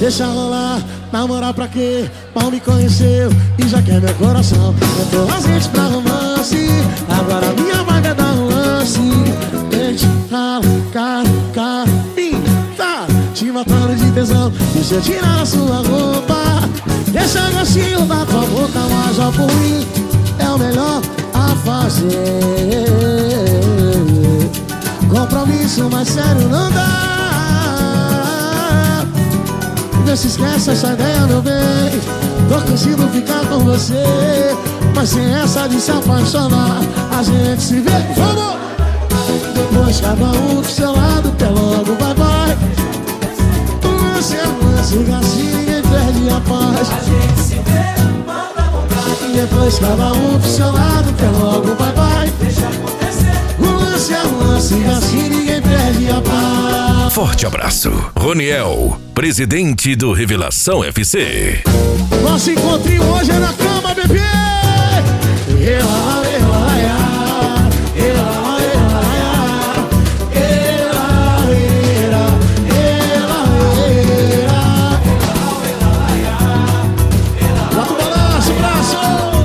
deixa rolar. Namorar pra quê? Mal me conheceu e já quer meu coração. Entrou a gente pra romance, agora minha vibe é dar um lance. Gente, fala, cara, pinta, te matando de tesão. Deixa eu tirar a sua roupa, deixa o gostinho da tua boca. Mas ó, por mim é o melhor a fazer. Compromisso, mas sério não dá. Não se esquece essa ideia, meu bem. Tô conseguindo ficar com você, mas sem essa de se apaixonar, a gente se vê, vamos! Depois cada um pro seu lado, até logo, bye bye. Lance é lance, assim ninguém perde a paz. A gente se vê, manda vontade. Depois cada um pro seu lado, até logo, bye bye. Deixa acontecer. Lance é lance, assim ninguém perde a paz. Forte abraço, Roniel, presidente do Revelação FC. Nosso encontrinho hoje é na cama, bebê! Bota o balanço, braço!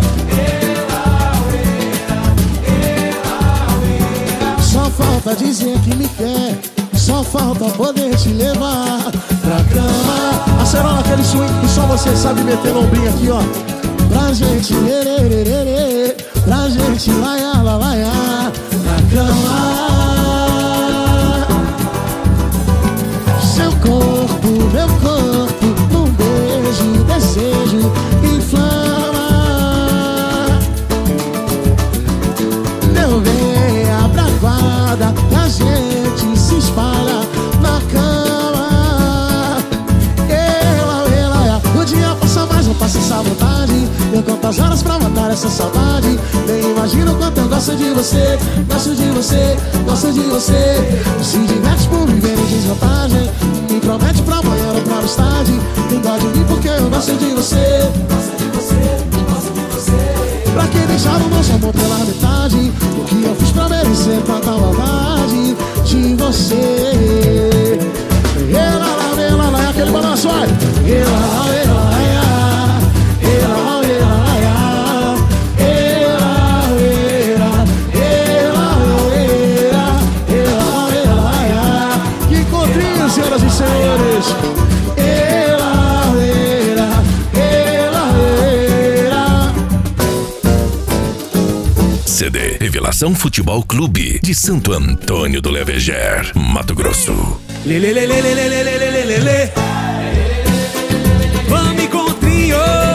Só falta dizer que me quer, só falta poder te levar pra cama. Acerola aquele swing que só você sabe meter no ombrinho aqui, ó. Pra gente lerererê, pra gente laiá, laiá, pra cama. Seu corpo, meu corpo, num beijo, desejo, inflama. Meu bem, abra a guarda, que a gente se espalha na cama. O dia passa, mas não passa essa vontade. Deu quantas horas pra matar essa saudade. Nem imagino quanto eu gosto de você. Gosto de você, gosto de você. Se diverte por viver em desvantagem. Me promete pra amanhã ou pra tarde. Tem dó de mim porque eu gosto de você. Gosto de você, gosto de você. Pra que deixar o nosso amor pela metade? O que eu fiz pra merecer tanta maldade de você? Ela, é aquele balanço, vai! Que encontrinho, senhoras e senhores! CD Revelação Futebol Clube de Santo Antônio do Leveger, Mato Grosso. Lelelelelelelelelelelele. Vamos encontrinho.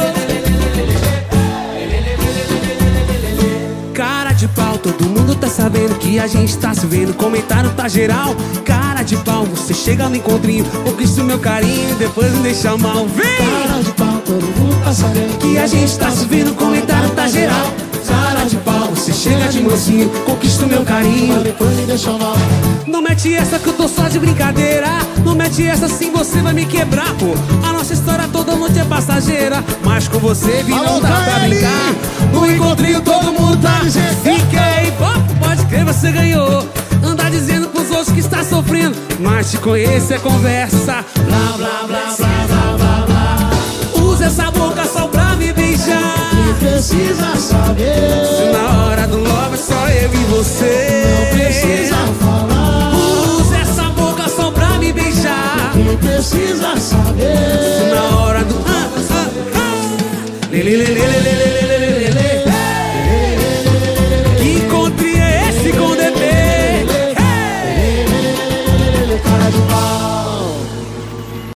Cara de pau, todo mundo tá sabendo que a gente tá se vendo. Comentário tá geral. Cara de pau, você chega no encontrinho, conquista o meu carinho, depois me deixa mal. Vem! Cara de pau, todo mundo tá sabendo Que a gente tá se vendo, comentário tá geral. Cara de pau, você chega de mansinho, conquista o meu carinho, depois me deixa mal. Não mete essa que eu tô só de brincadeira. Não mete essa assim, você vai me quebrar, pô. A nossa história toda noite é passageira, mas com você vi não dá pra brincar. No encontrinho todo mundo tá dizendo fiquei, pô, pode crer, você ganhou. Anda dizendo pros outros que está sofrendo, mas te conheço é conversa. Blá, blá, blá, blá, blá, blá, blá. Usa essa boca só pra me beijar. Quem precisa saber? Se na hora do love é só eu e você. Não precisa falar. Usa essa boca só pra me beijar. Quem precisa saber? Se na hora do lelelelelelele.